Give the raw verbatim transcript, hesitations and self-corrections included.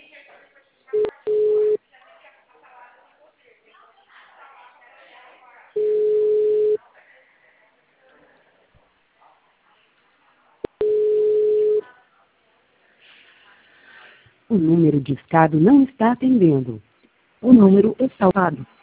O número discado não está atendendo. O número é salvado.